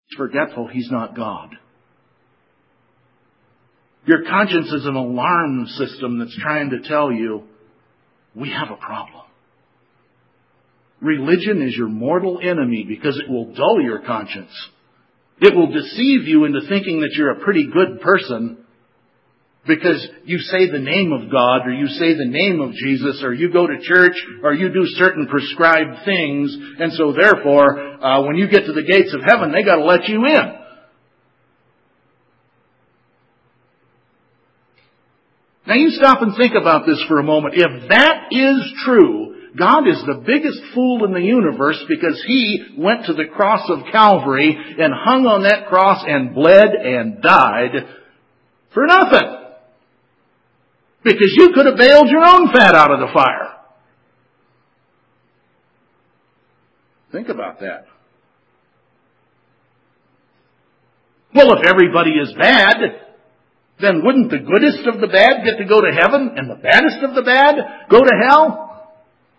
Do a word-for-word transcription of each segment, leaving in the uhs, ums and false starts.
forgetful He's not God. Your conscience is an alarm system that's trying to tell you, we have a problem. Religion is your mortal enemy because it will dull your conscience. It will deceive you into thinking that you're a pretty good person because you say the name of God, or you say the name of Jesus, or you go to church, or you do certain prescribed things, and so therefore, uh, when you get to the gates of heaven, they got to let you in. Now you stop and think about this for a moment. If that is true, God is the biggest fool in the universe because He went to the cross of Calvary and hung on that cross and bled and died for nothing. Because you could have bailed your own fat out of the fire. Think about that. Well, if everybody is bad, then wouldn't the goodest of the bad get to go to heaven and the baddest of the bad go to hell?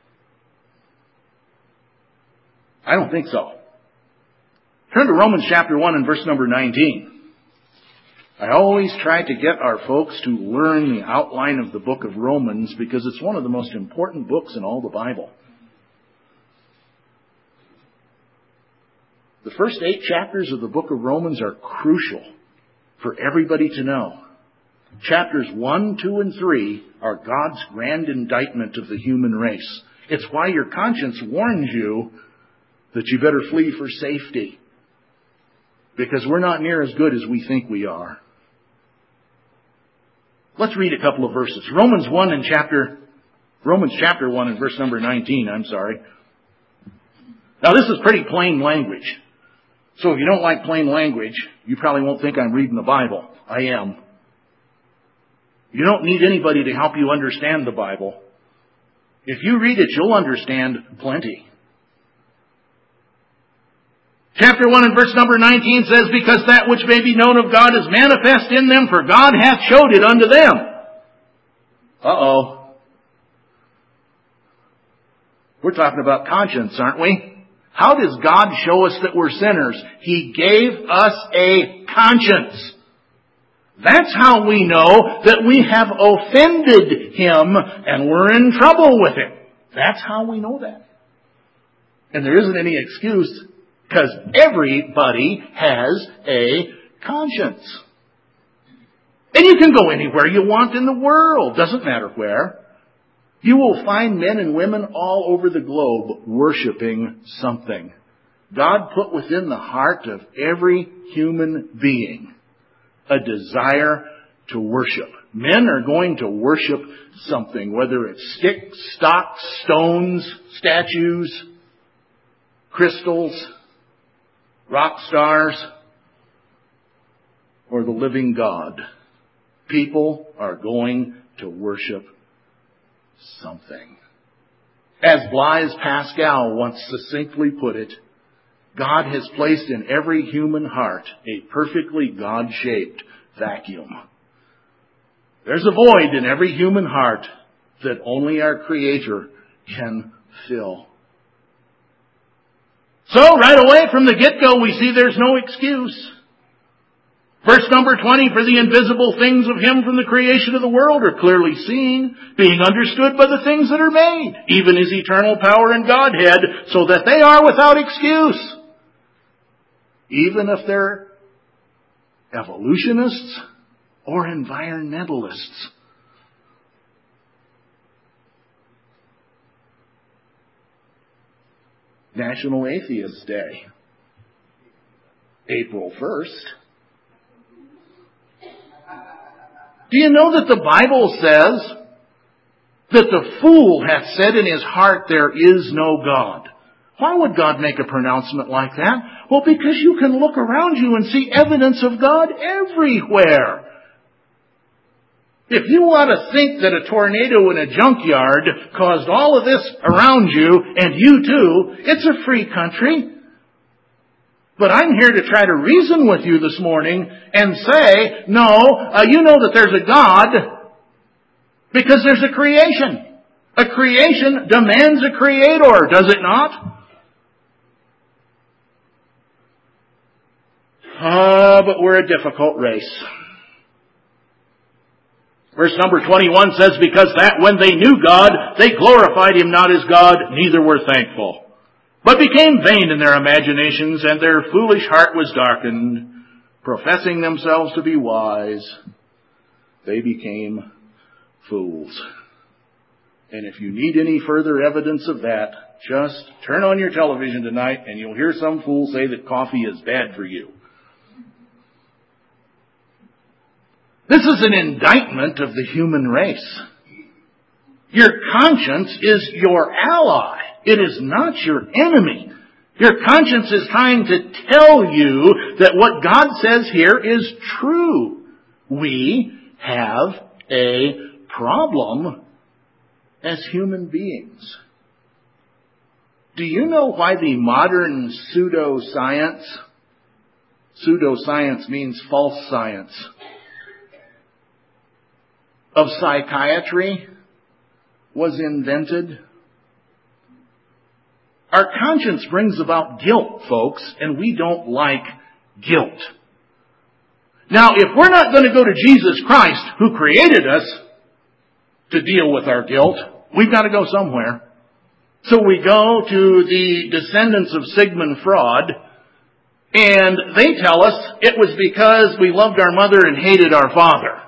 I don't think so. Turn to Romans chapter one and verse number nineteen. I always try to get our folks to learn the outline of the book of Romans because it's one of the most important books in all the Bible. The first eight chapters of the book of Romans are crucial for everybody to know. Chapters one, two, and three are God's grand indictment of the human race. It's why your conscience warns you that you better flee for safety. Because we're not near as good as we think we are. Let's read a couple of verses. Romans one and chapter, Romans chapter one and verse number nineteen, I'm sorry. Now this is pretty plain language. So if you don't like plain language, you probably won't think I'm reading the Bible. I am. You don't need anybody to help you understand the Bible. If you read it, you'll understand plenty. Chapter one and verse number nineteen says, because that which may be known of God is manifest in them, for God hath showed it unto them. Uh-oh. We're talking about conscience, aren't we? How does God show us that we're sinners? He gave us a conscience. That's how we know that we have offended Him and we're in trouble with Him. That's how we know that. And there isn't any excuse, because everybody has a conscience. And you can go anywhere you want in the world. Doesn't matter where. You will find men and women all over the globe worshiping something. God put within the heart of every human being a desire to worship. Men are going to worship something, whether it's sticks, stocks, stones, statues, crystals, rock stars, or the living God. People are going to worship something. As Blaise Pascal once succinctly put it, God has placed in every human heart a perfectly God-shaped vacuum. There's a void in every human heart that only our Creator can fill. So, right away from the get-go, we see there's no excuse. Verse number twenty, for the invisible things of Him from the creation of the world are clearly seen, being understood by the things that are made, even His eternal power and Godhead, so that they are without excuse. Even if they're evolutionists or environmentalists. National Atheist Day, April first. Do you know that the Bible says that the fool hath said in his heart, there is no God? Why would God make a pronouncement like that? Well, because you can look around you and see evidence of God everywhere. If you want to think that a tornado in a junkyard caused all of this around you, and you too, it's a free country. But I'm here to try to reason with you this morning and say, no, uh, you know that there's a God because there's a creation. A creation demands a creator, does it not? Ah, but we're a difficult race. Verse number twenty-one says, because that when they knew God, they glorified Him not as God, neither were thankful, but became vain in their imaginations, and their foolish heart was darkened. Professing themselves to be wise, they became fools. And if you need any further evidence of that, just turn on your television tonight and you'll hear some fool say that coffee is bad for you. This is an indictment of the human race. Your conscience is your ally. It is not your enemy. Your conscience is trying to tell you that what God says here is true. We have a problem as human beings. Do you know why the modern pseudoscience, pseudoscience means false science, of psychiatry was invented? Our conscience brings about guilt, folks, and we don't like guilt. Now, if we're not going to go to Jesus Christ, who created us, to deal with our guilt, we've got to go somewhere. So we go to the descendants of Sigmund Freud, and they tell us it was because we loved our mother and hated our father.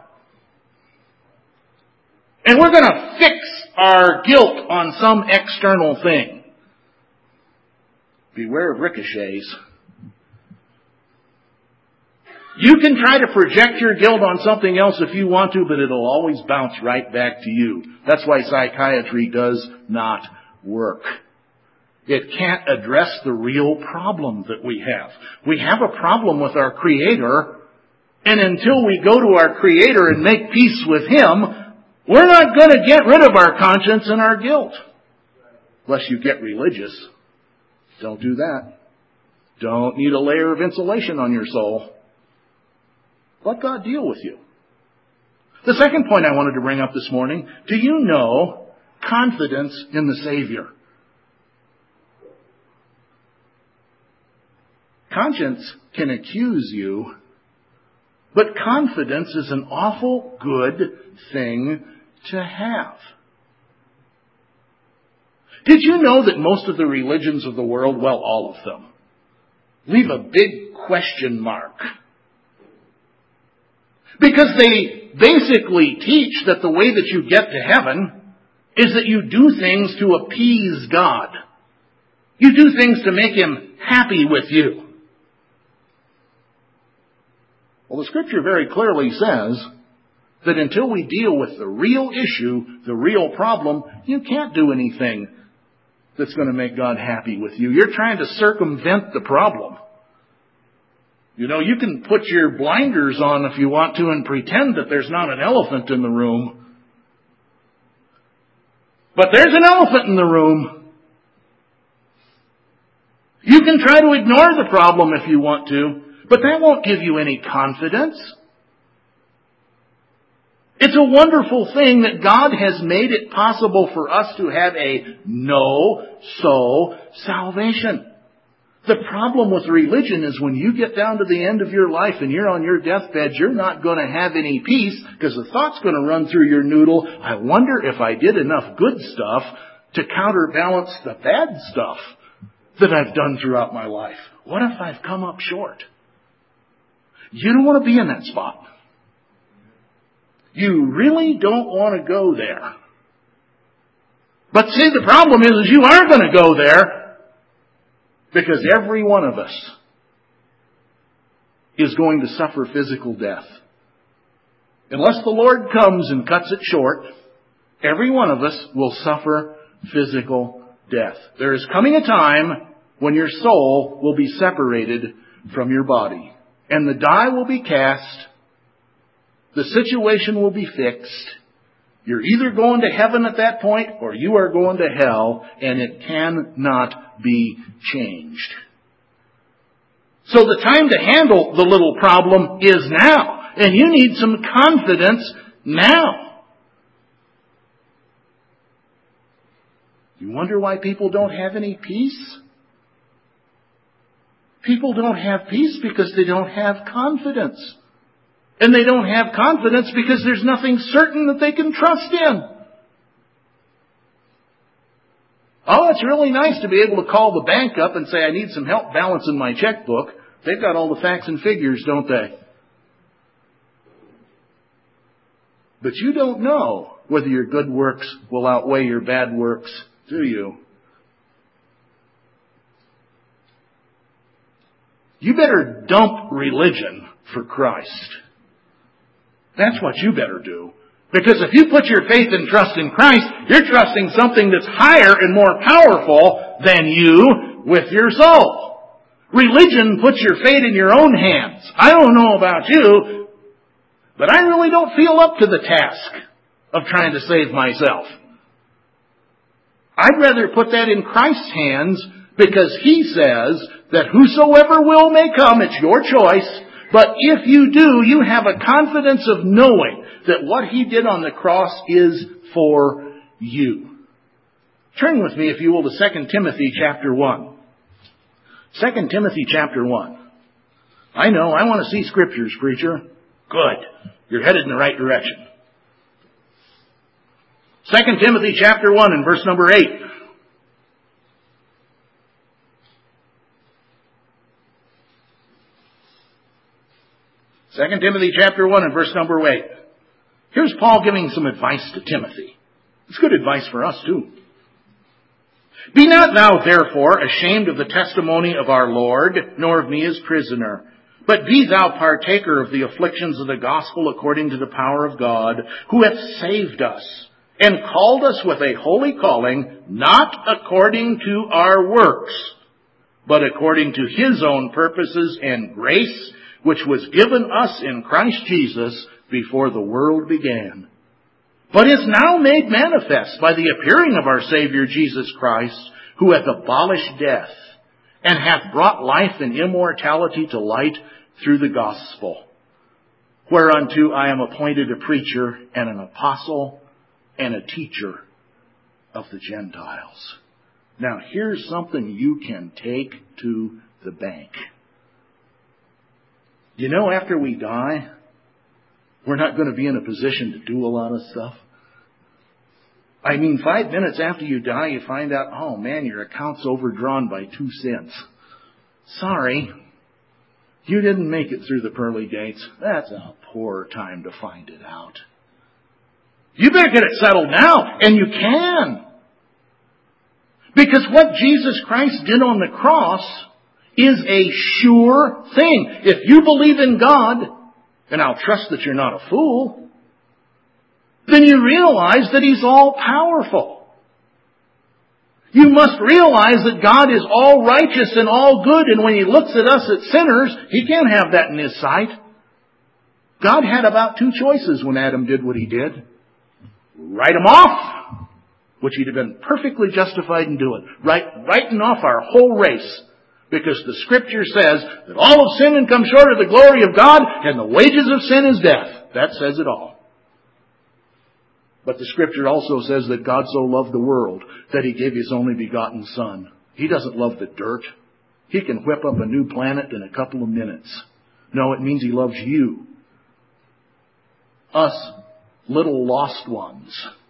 And we're going to fix our guilt on some external thing. Beware of ricochets. You can try to project your guilt on something else if you want to, but it'll always bounce right back to you. That's why psychiatry does not work. It can't address the real problem that we have. We have a problem with our Creator, and until we go to our Creator and make peace with Him, we're not going to get rid of our conscience and our guilt. Unless you get religious. Don't do that. Don't need a layer of insulation on your soul. Let God deal with you. The second point I wanted to bring up this morning, do you know confidence in the Savior? Conscience can accuse you, but confidence is an awful good thing to have. Did you know that most of the religions of the world, well, all of them, leave a big question mark? Because they basically teach that the way that you get to heaven is that you do things to appease God. You do things to make Him happy with you. Well, the Scripture very clearly says that until we deal with the real issue, the real problem, you can't do anything that's going to make God happy with you. You're trying to circumvent the problem. You know, you can put your blinders on if you want to and pretend that there's not an elephant in the room. But there's an elephant in the room. You can try to ignore the problem if you want to, but that won't give you any confidence. It's a wonderful thing that God has made it possible for us to have a no-so salvation. The problem with religion is when you get down to the end of your life and you're on your deathbed, you're not going to have any peace because the thought's going to run through your noodle. I wonder if I did enough good stuff to counterbalance the bad stuff that I've done throughout my life. What if I've come up short? You don't want to be in that spot. You really don't want to go there. But see, the problem is, is you are going to go there. Because every one of us is going to suffer physical death. Unless the Lord comes and cuts it short, every one of us will suffer physical death. There is coming a time when your soul will be separated from your body. And the die will be cast. The situation will be fixed. You're either going to heaven at that point or you are going to hell, and it cannot be changed. So the time to handle the little problem is now, and you need some confidence now. You wonder why people don't have any peace? People don't have peace because they don't have confidence. And they don't have confidence because there's nothing certain that they can trust in. Oh, it's really nice to be able to call the bank up and say, I need some help balancing my checkbook. They've got all the facts and figures, don't they? But you don't know whether your good works will outweigh your bad works, do you? You better dump religion for Christ. That's what you better do. Because if you put your faith and trust in Christ, you're trusting something that's higher and more powerful than you with your soul. Religion puts your fate in your own hands. I don't know about you, but I really don't feel up to the task of trying to save myself. I'd rather put that in Christ's hands, because He says that whosoever will may come. It's your choice. But if you do, you have a confidence of knowing that what He did on the cross is for you. Turn with me, if you will, to Second Timothy chapter one. Second Timothy chapter one. I know, I want to see Scriptures, preacher. Good. You're headed in the right direction. Second Timothy chapter one and verse number eight. Second Timothy chapter one and verse number eight. Here's Paul giving some advice to Timothy. It's good advice for us too. Be not thou therefore ashamed of the testimony of our Lord, nor of me as prisoner, but be thou partaker of the afflictions of the gospel according to the power of God, who hath saved us, and called us with a holy calling, not according to our works, but according to His own purposes and grace, which was given us in Christ Jesus before the world began, but is now made manifest by the appearing of our Savior Jesus Christ, who hath abolished death, and hath brought life and immortality to light through the gospel, whereunto I am appointed a preacher and an apostle and a teacher of the Gentiles. Now here's something you can take to the bank. You know, after we die, we're not going to be in a position to do a lot of stuff. I mean, five minutes after you die, you find out, oh man, your account's overdrawn by two cents. Sorry, you didn't make it through the pearly gates. That's a poor time to find it out. You better get it settled now, and you can. Because what Jesus Christ did on the cross is a sure thing. If you believe in God, and I'll trust that you're not a fool, then you realize that He's all powerful. You must realize that God is all righteous and all good, and when He looks at us as sinners, He can't have that in His sight. God had about two choices when Adam did what he did. Write him off, which He'd have been perfectly justified in doing. Right, writing off our whole race. Because the Scripture says that all have sinned and come short of the glory of God, and the wages of sin is death. That says it all. But the Scripture also says that God so loved the world that He gave His only begotten Son. He doesn't love the dirt. He can whip up a new planet in a couple of minutes. No, it means He loves you. Us little lost ones.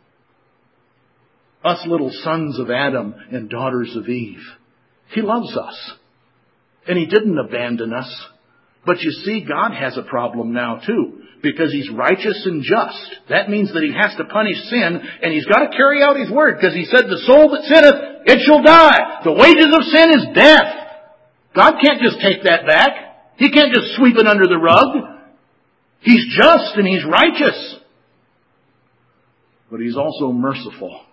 Us little sons of Adam and daughters of Eve. He loves us. And He didn't abandon us. But you see, God has a problem now too. Because He's righteous and just. That means that He has to punish sin. And He's got to carry out His word. Because He said, the soul that sinneth, it shall die. The wages of sin is death. God can't just take that back. He can't just sweep it under the rug. He's just and He's righteous. But He's also merciful.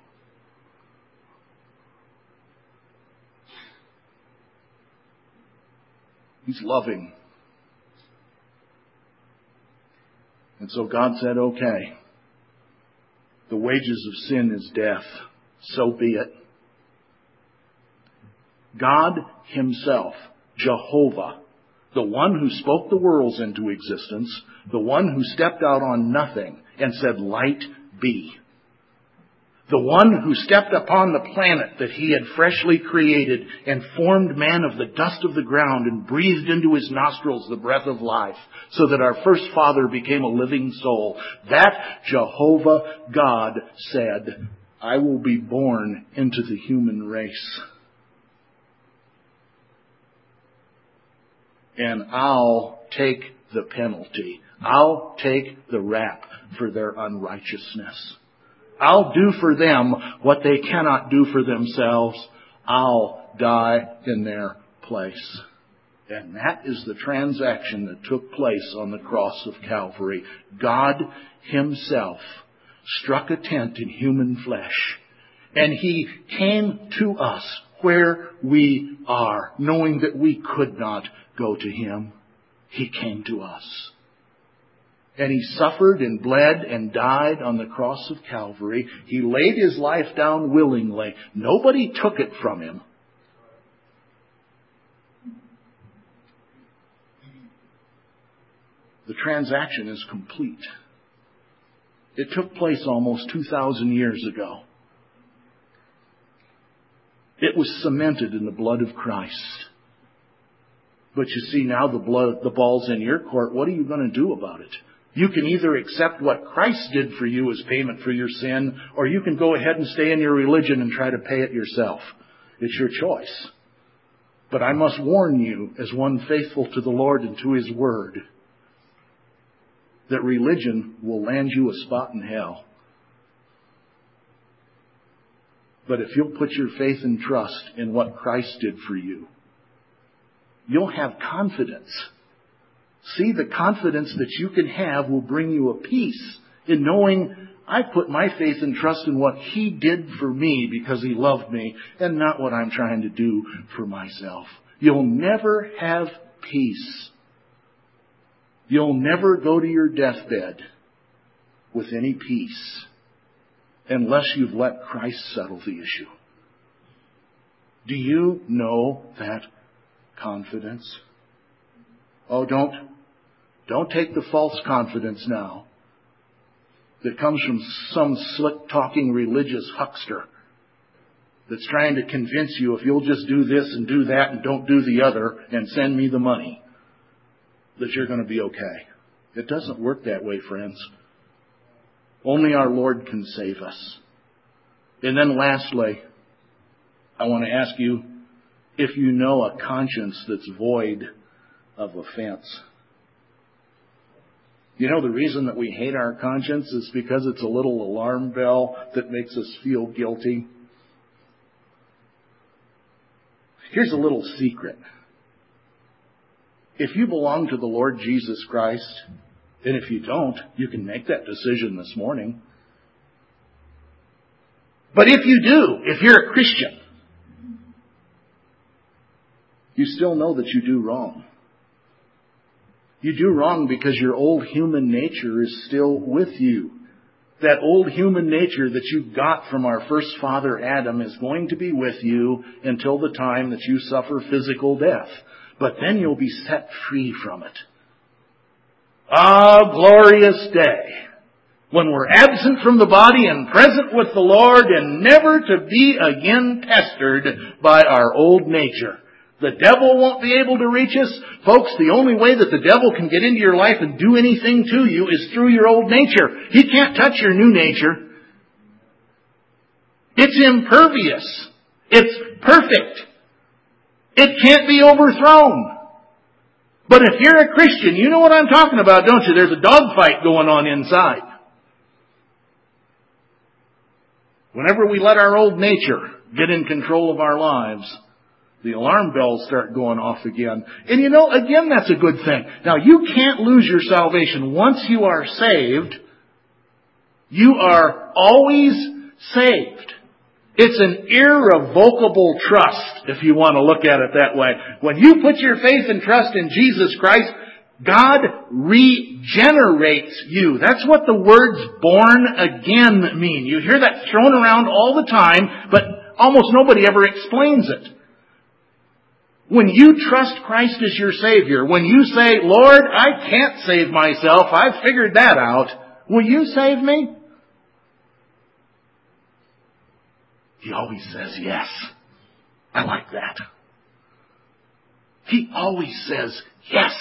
He's loving. And so God said, okay, the wages of sin is death. So be it. God Himself, Jehovah, the one who spoke the worlds into existence, the one who stepped out on nothing and said, light be. The one who stepped upon the planet that He had freshly created and formed man of the dust of the ground and breathed into his nostrils the breath of life so that our first father became a living soul. That Jehovah God said, I will be born into the human race. And I'll take the penalty. I'll take the rap for their unrighteousness. I'll do for them what they cannot do for themselves. I'll die in their place. And that is the transaction that took place on the cross of Calvary. God Himself struck a tent in human flesh. And He came to us where we are, knowing that we could not go to Him. He came to us. And He suffered and bled and died on the cross of Calvary. He laid His life down willingly. Nobody took it from Him. The transaction is complete. It took place almost two thousand years ago. It was cemented in the blood of Christ. But you see, now the blood, the ball's in your court. What are you going to do about it? You can either accept what Christ did for you as payment for your sin, or you can go ahead and stay in your religion and try to pay it yourself. It's your choice. But I must warn you, as one faithful to the Lord and to His Word, that religion will land you a spot in hell. But if you'll put your faith and trust in what Christ did for you, you'll have confidence. See, the confidence that you can have will bring you a peace in knowing I put my faith and trust in what He did for me because He loved me and not what I'm trying to do for myself. You'll never have peace. You'll never go to your deathbed with any peace unless you've let Christ settle the issue. Do you know that confidence? Oh, don't, don't take the false confidence now that comes from some slick-talking religious huckster that's trying to convince you if you'll just do this and do that and don't do the other and send me the money, that you're going to be okay. It doesn't work that way, friends. Only our Lord can save us. And then lastly, I want to ask you if you know a conscience that's void of offense. You know, the reason that we hate our conscience is because it's a little alarm bell that makes us feel guilty. Here's a little secret. If you belong to the Lord Jesus Christ, and if you don't, you can make that decision this morning. But if you do, if you're a Christian, you still know that you do wrong. You do wrong because your old human nature is still with you. That old human nature that you got from our first father Adam is going to be with you until the time that you suffer physical death. But then you'll be set free from it. Ah, glorious day, when we're absent from the body and present with the Lord and never to be again pestered by our old nature. The devil won't be able to reach us. Folks, the only way that the devil can get into your life and do anything to you is through your old nature. He can't touch your new nature. It's impervious. It's perfect. It can't be overthrown. But if you're a Christian, you know what I'm talking about, don't you? There's a dogfight going on inside. Whenever we let our old nature get in control of our lives, the alarm bells start going off again. And you know, again, that's a good thing. Now, you can't lose your salvation. Once you are saved, you are always saved. It's an irrevocable trust, if you want to look at it that way. When you put your faith and trust in Jesus Christ, God regenerates you. That's what the words born again mean. You hear that thrown around all the time, but almost nobody ever explains it. When you trust Christ as your Savior, when you say, Lord, I can't save myself, I've figured that out, will you save me? He always says yes. I like that. He always says yes.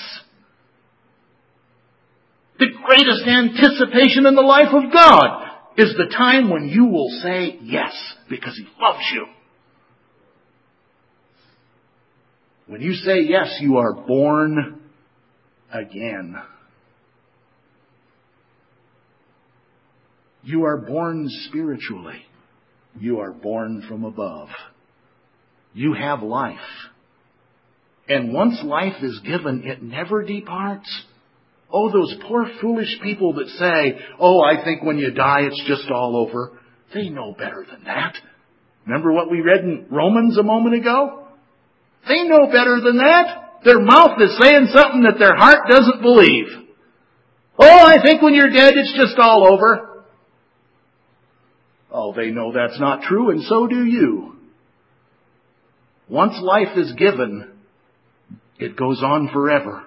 The greatest anticipation in the life of God is the time when you will say yes because He loves you. When you say yes, you are born again. You are born spiritually. You are born from above. You have life. And once life is given, it never departs. Oh, those poor foolish people that say, oh, I think when you die it's just all over. They know better than that. Remember what we read in Romans a moment ago? They know better than that. Their mouth is saying something that their heart doesn't believe. Oh, I think when you're dead it's just all over. Oh, they know that's not true, and so do you. Once life is given, it goes on forever.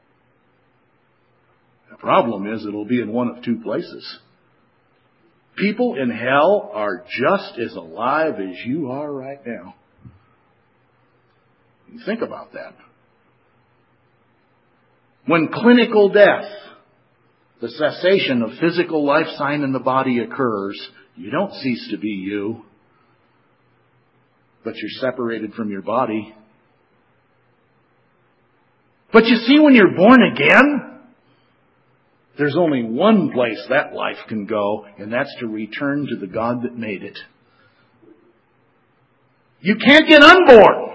The problem is it'll be in one of two places. People in hell are just as alive as you are right now. Think about that. When clinical death, the cessation of physical life sign in the body occurs, you don't cease to be you, but you're separated from your body. But you see, when you're born again, there's only one place that life can go, and that's to return to the God that made it. You can't get unborn.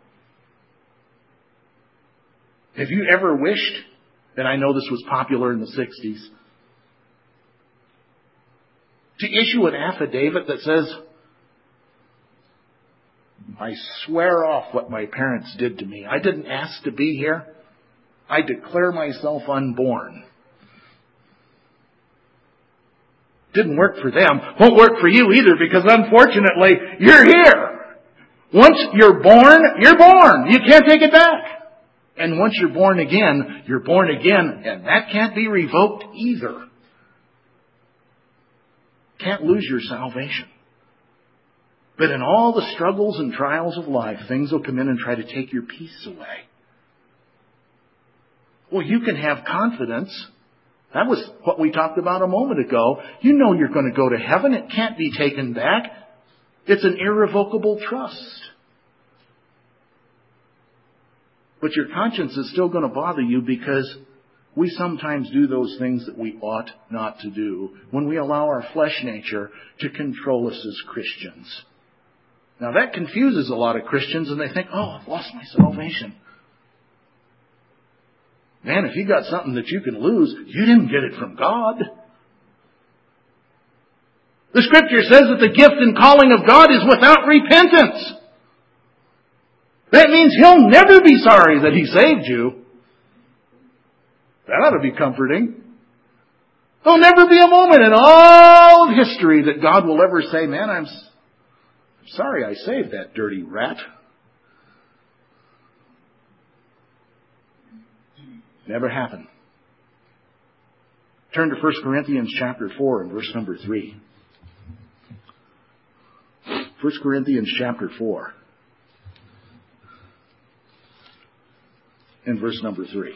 Have you ever wished, and I know this was popular in the sixties, to issue an affidavit that says, I swear off what my parents did to me. I didn't ask to be here. I declare myself unborn. Didn't work for them. Won't work for you either, because unfortunately, you're here. Once you're born, you're born. You can't take it back. And once you're born again, you're born again, and that can't be revoked either. Can't lose your salvation. But in all the struggles and trials of life, things will come in and try to take your peace away. Well, you can have confidence. That was what we talked about a moment ago. You know you're going to go to heaven. It can't be taken back. It's an irrevocable trust. But your conscience is still going to bother you because we sometimes do those things that we ought not to do when we allow our flesh nature to control us as Christians. Now that confuses a lot of Christians, and they think, oh, I've lost my salvation. Man, if you got something that you can lose, you didn't get it from God. The Scripture says that the gift and calling of God is without repentance. That means He'll never be sorry that He saved you. That ought to be comforting. There'll never be a moment in all of history that God will ever say, man, I'm sorry I saved that dirty rat. Never happened. Turn to First Corinthians chapter four and verse number three. First Corinthians chapter four and verse number three.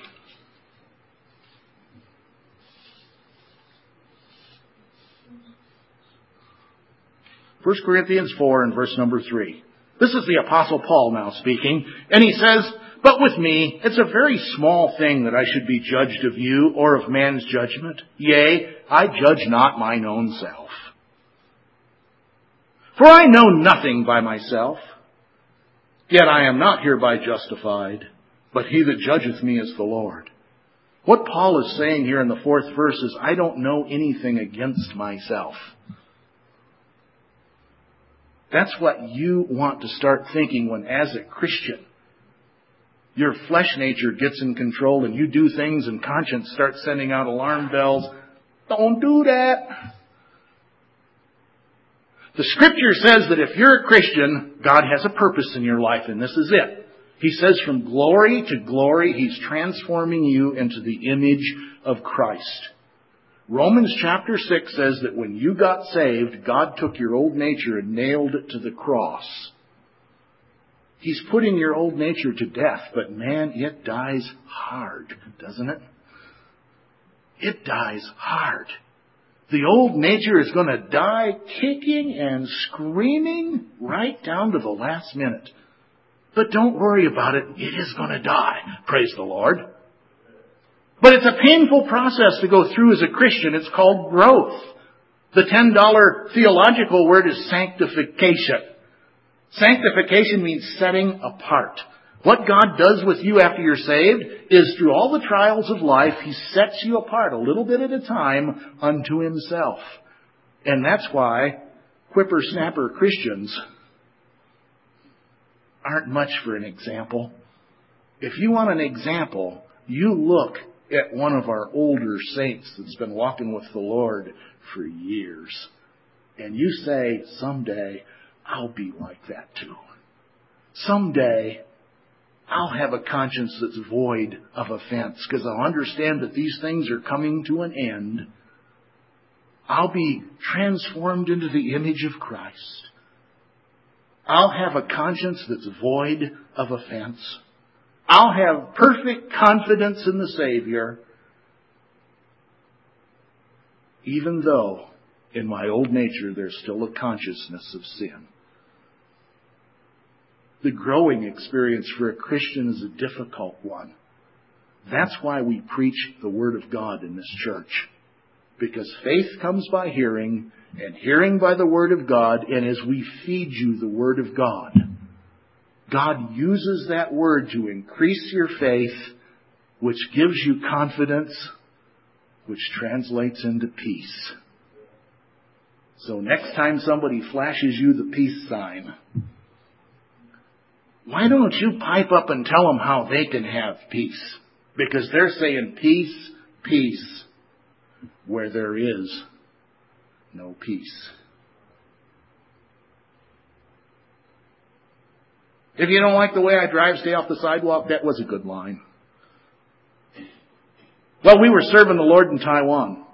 First Corinthians four and verse number three. This is the Apostle Paul now speaking, and he says, but with me, it's a very small thing that I should be judged of you or of man's judgment. Yea, I judge not mine own self. For I know nothing by myself, yet I am not hereby justified, but he that judgeth me is the Lord. What Paul is saying here in the fourth verse is, I don't know anything against myself. That's what you want to start thinking when, as a Christian, your flesh nature gets in control and you do things and conscience starts sending out alarm bells. Don't do that. The Scripture says that if you're a Christian, God has a purpose in your life, and this is it. He says from glory to glory, He's transforming you into the image of Christ. Romans chapter six says that when you got saved, God took your old nature and nailed it to the cross. He's putting your old nature to death, but man, it dies hard, doesn't it? It dies hard. The old nature is going to die kicking and screaming right down to the last minute. But don't worry about it. It is going to die. Praise the Lord. But it's a painful process to go through as a Christian. It's called growth. The ten dollar theological word is sanctification. Sanctification means setting apart. What God does with you after you're saved is through all the trials of life, He sets you apart a little bit at a time unto Himself. And that's why whippersnapper Christians aren't much for an example. If you want an example, you look at one of our older saints that's been walking with the Lord for years. And you say, someday I'll be like that too. Someday I'll have a conscience that's void of offense because I'll understand that these things are coming to an end. I'll be transformed into the image of Christ. I'll have a conscience that's void of offense. I'll have perfect confidence in the Savior, even though in my old nature there's still a consciousness of sin. The growing experience for a Christian is a difficult one. That's why we preach the Word of God in this church. Because faith comes by hearing, and hearing by the Word of God, and as we feed you the Word of God, God uses that Word to increase your faith, which gives you confidence, which translates into peace. So next time somebody flashes you the peace sign, why don't you pipe up and tell them how they can have peace? Because they're saying peace, peace, where there is no peace. If you don't like the way I drive, stay off the sidewalk. That was a good line. Well, we were serving the Lord in Taiwan.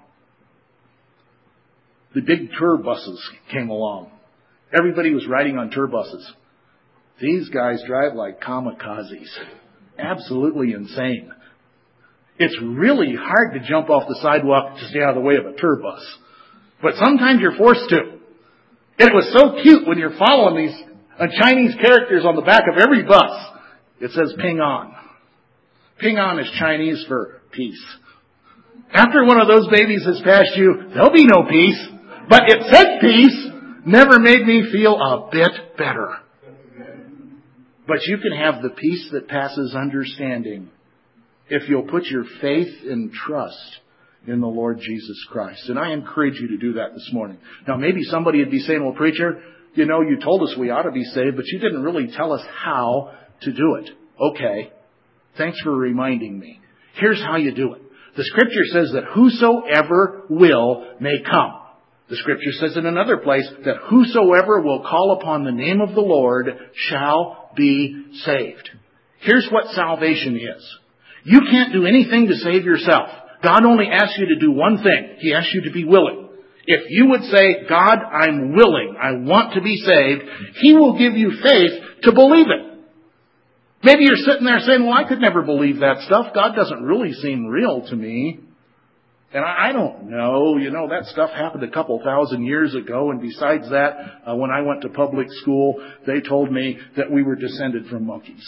The big tour buses came along. Everybody was riding on tour buses. These guys drive like kamikazes. Absolutely insane. It's really hard to jump off the sidewalk to stay out of the way of a tour bus. But sometimes you're forced to. And it was so cute when you're following these uh, Chinese characters on the back of every bus. It says Ping An. Ping An is Chinese for peace. After one of those babies has passed you, there'll be no peace. But it said peace never made me feel a bit better. But you can have the peace that passes understanding if you'll put your faith and trust in the Lord Jesus Christ. And I encourage you to do that this morning. Now, maybe somebody would be saying, well, preacher, you know, you told us we ought to be saved, but you didn't really tell us how to do it. Okay. Thanks for reminding me. Here's how you do it. The Scripture says that whosoever will may come. The Scripture says in another place that whosoever will call upon the name of the Lord shall be saved. Here's what salvation is. You can't do anything to save yourself. God only asks you to do one thing. He asks you to be willing. If you would say, God, I'm willing, I want to be saved, He will give you faith to believe it. Maybe you're sitting there saying, well, I could never believe that stuff. God doesn't really seem real to me. And I don't know, you know, that stuff happened a couple thousand years ago. And besides that, uh, when I went to public school, they told me that we were descended from monkeys.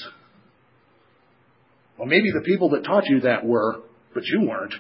Well, maybe the people that taught you that were, but you weren't.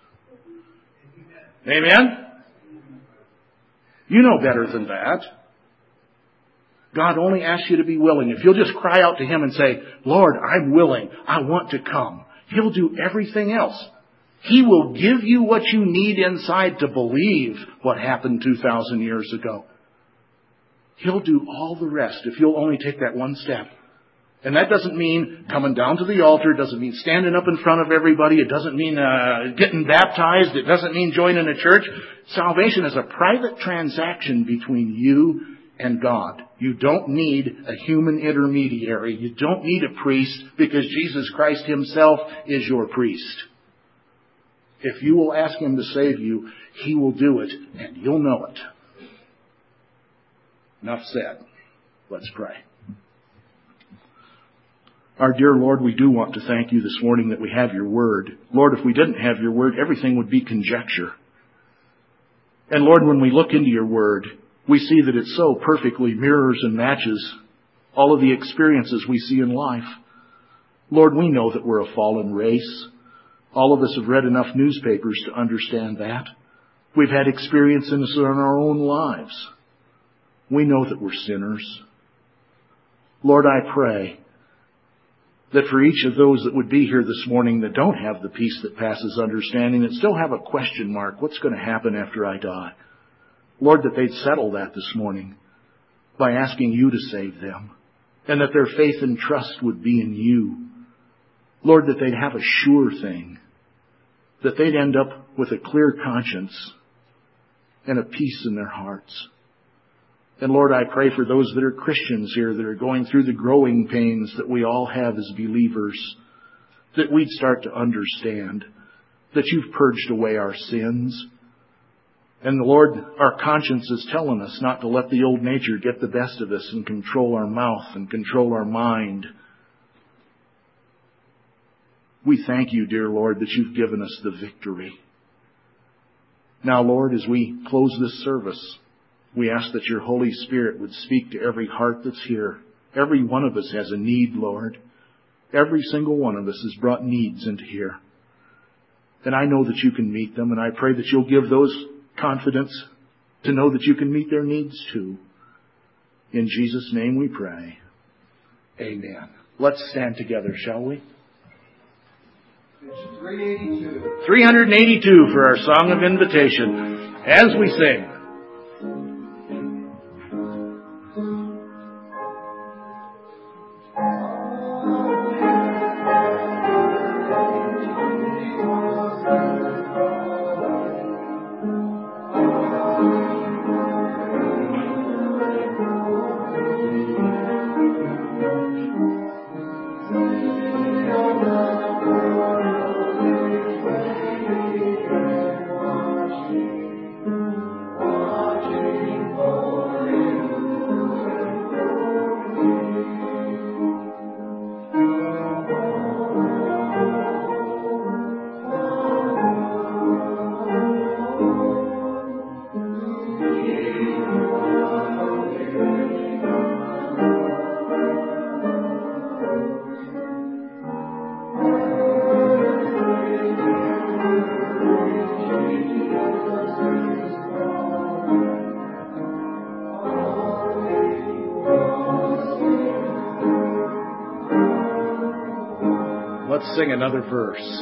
Amen? You know better than that. God only asks you to be willing. If you'll just cry out to Him and say, Lord, I'm willing. I want to come. He'll do everything else. He will give you what you need inside to believe what happened two thousand years ago. He'll do all the rest if you'll only take that one step. And that doesn't mean coming down to the altar. It doesn't mean standing up in front of everybody. It doesn't mean uh, getting baptized. It doesn't mean joining a church. Salvation is a private transaction between you and God. You don't need a human intermediary. You don't need a priest because Jesus Christ Himself is your priest. If you will ask Him to save you, He will do it, and you'll know it. Enough said. Let's pray. Our dear Lord, we do want to thank You this morning that we have Your Word. Lord, if we didn't have Your Word, everything would be conjecture. And Lord, when we look into Your Word, we see that it so perfectly mirrors and matches all of the experiences we see in life. Lord, we know that we're a fallen race. All of us have read enough newspapers to understand that. We've had experiences in our own lives. We know that we're sinners. Lord, I pray that for each of those that would be here this morning that don't have the peace that passes understanding, that still have a question mark, what's going to happen after I die? Lord, that they'd settle that this morning by asking You to save them, and that their faith and trust would be in You. Lord, that they'd have a sure thing, that they'd end up with a clear conscience and a peace in their hearts. And Lord, I pray for those that are Christians here that are going through the growing pains that we all have as believers, that we'd start to understand that You've purged away our sins. And Lord, our conscience is telling us not to let the old nature get the best of us and control our mouth and control our mind. We thank You, dear Lord, that You've given us the victory. Now, Lord, as we close this service, we ask that Your Holy Spirit would speak to every heart that's here. Every one of us has a need, Lord. Every single one of us has brought needs into here. And I know that You can meet them, and I pray that You'll give those confidence to know that You can meet their needs too. In Jesus' name we pray. Amen. Let's stand together, shall we? three eighty-two. three eighty-two for our song of invitation. As we sing. Let's sing another verse.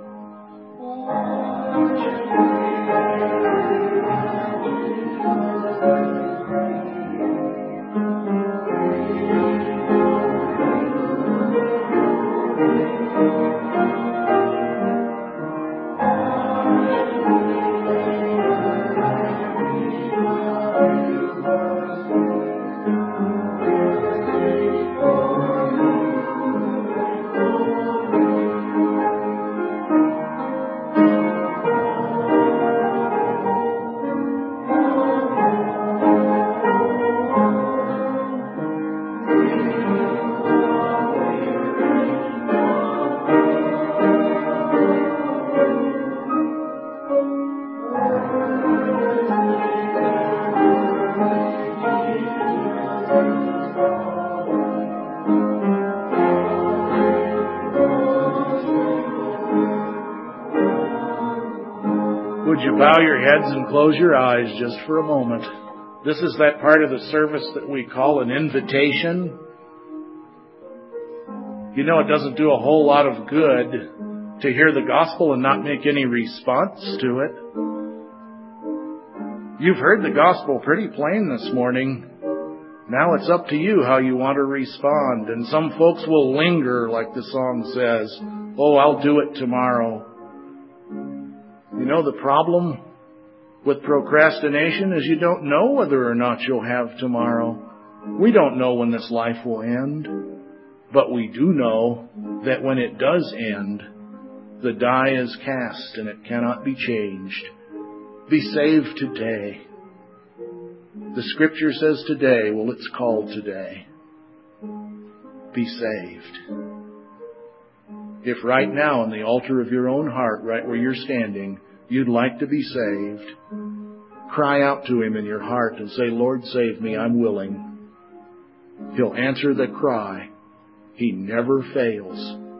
Would you bow your heads and close your eyes just for a moment? This is that part of the service that we call an invitation. You know, it doesn't do a whole lot of good to hear the gospel and not make any response to it. You've heard the gospel pretty plain this morning. Now it's up to you how you want to respond. And some folks will linger, like the song says. Oh, I'll do it tomorrow. You know, the problem with procrastination is you don't know whether or not you'll have tomorrow. We don't know when this life will end. But we do know that when it does end, The die is cast and it cannot be changed. Be saved today. The Scripture says today, well, it's called today. Be saved. If right now on the altar of your own heart, right where you're standing, you'd like to be saved, cry out to Him in your heart and say, Lord, save me, I'm willing. He'll answer the cry. He never fails.